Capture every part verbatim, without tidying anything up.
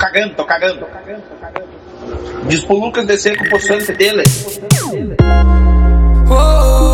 cagando, tô cagando, tô cagando, tô cagando. Diz pro Lucas descer com o poçante dele. Oh,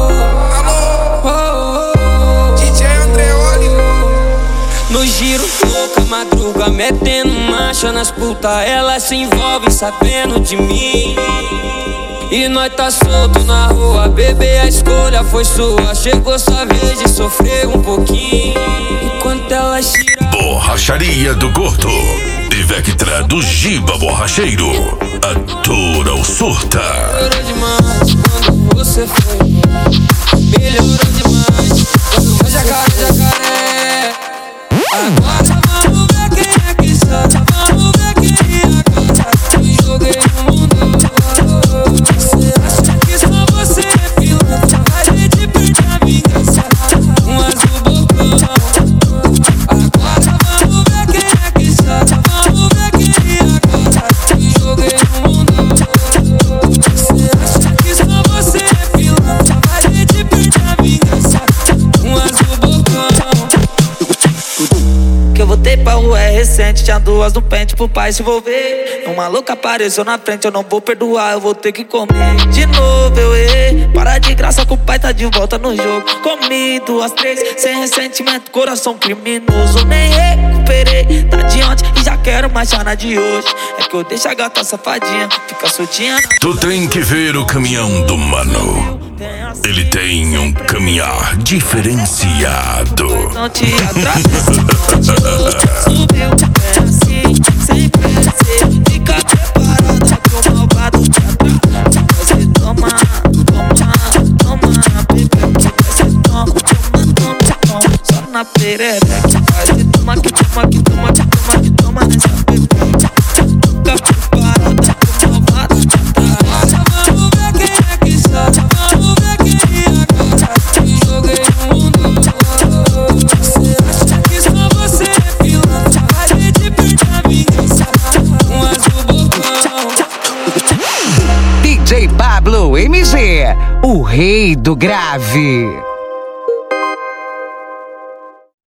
alô, oh, oh, D J Andreoli. No giro louca, madruga, metendo marcha nas putas. Elas se envolvem sabendo de mim. E nós tá solto na rua, bebê, a escolha foi sua. Chegou sua vez de sofrer um pouquinho. Enquanto elas tiram Borracharia do Gordo e Vectra do Giba Borracheiro. Atura ou surta. Melhorou demais quando você foi. Melhorou demais quando foi jacaré, jacaré. Agora vamos ver quem é que solta. Vamos ver quem é agora. Me joguei no mundo. Você acha que só você é pilantra? A gente perde a vingança. Um azul bocão. Agora vamos ver quem é que solta. Vamos ver quem é agora. Me joguei no mundo. Você acha que só você é pilantra? A gente perde a vingança. Um azul bocão. Que eu voltei pra rua é recente. Tinha duas no pente pro pai se envolver. Uma louca apareceu na frente, eu não vou perdoar, eu vou ter que comer. De novo eu errei, para de graça que o pai tá de volta no jogo. Comi duas, três, sem ressentimento, coração criminoso. Nem recuperei, tá de ontem e já quero mais já na de hoje. É que eu deixo a gata safadinha, fica soltinha na... Tu tem que ver o caminhão do mano. Ele tem um caminhar diferenciado. Não te atravessa, não te luta, subiu, é assim, sem pressa. Fica preparada que o malvado te atrasa. Você toma, toma, toma, bebê, que você toma, toma, toma, toma. Só na perereca, faz e toma, que toma, que toma, que toma, que toma nessa bebê. Fica preparada que o malvado te atrasa. Vamos ver quem é que solta, vamos ver quem é agora. Me joguei no mundo. Você acha que só você é pilantra? A gente perde a vingança. Um azul bocão. D J Pablo M G, o rei do grave.